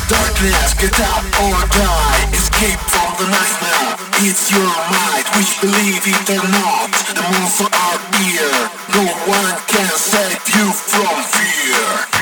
darkness, get up or die. Escape from the nightmare, it's your might. Which believe it or not, the monsters are here. No one can save you from fear.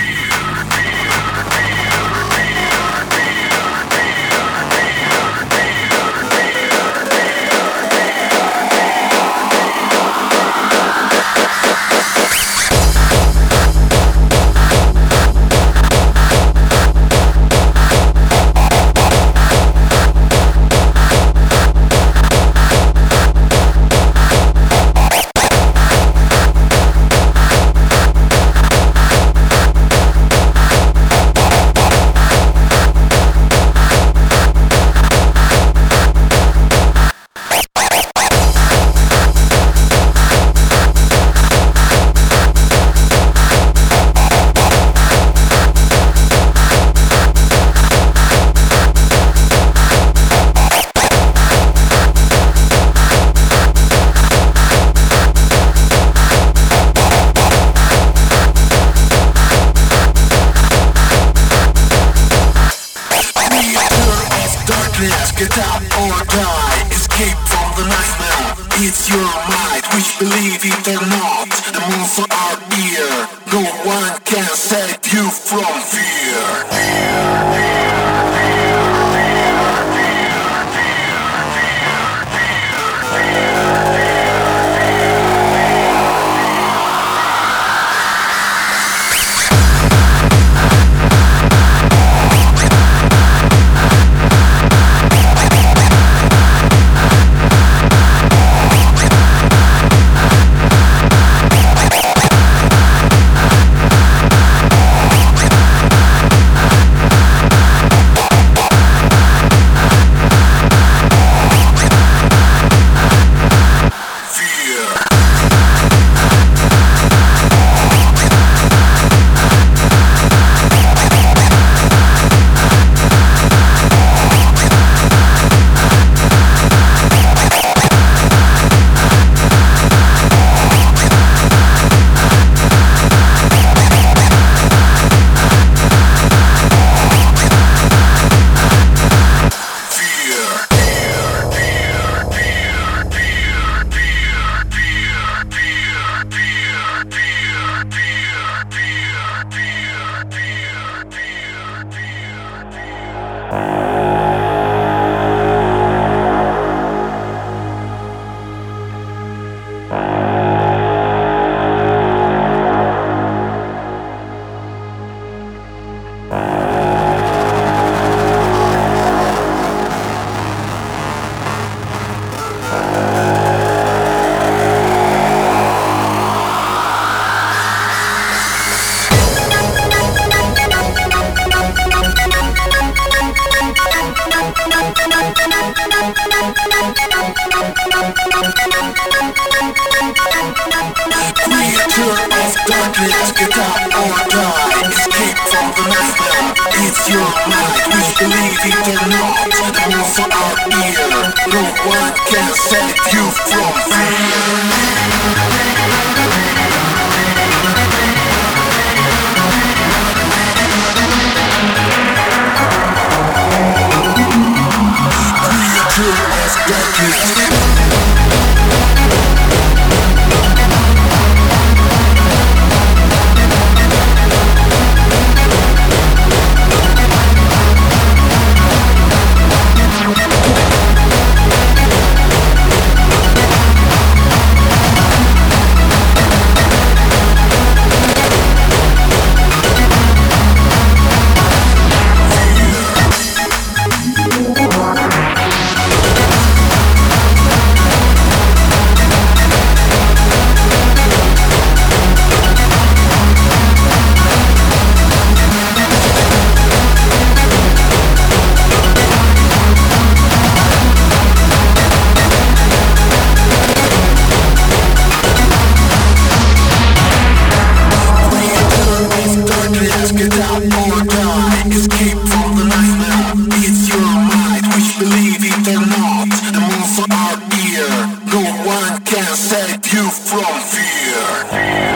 Get up or die, escape from the nightmare, it's your might. Which believe it or not, the monsters are here. No one can save you from fear. Creature of darkness, get up or die. Escape from the nightmare, it's your might. Which believe it or not, the monsters are here. No one can save you from fear. Get up or die, escape from the nightmare, it's your might. Which believe it or not, the monsters are here. No one can save you from fear.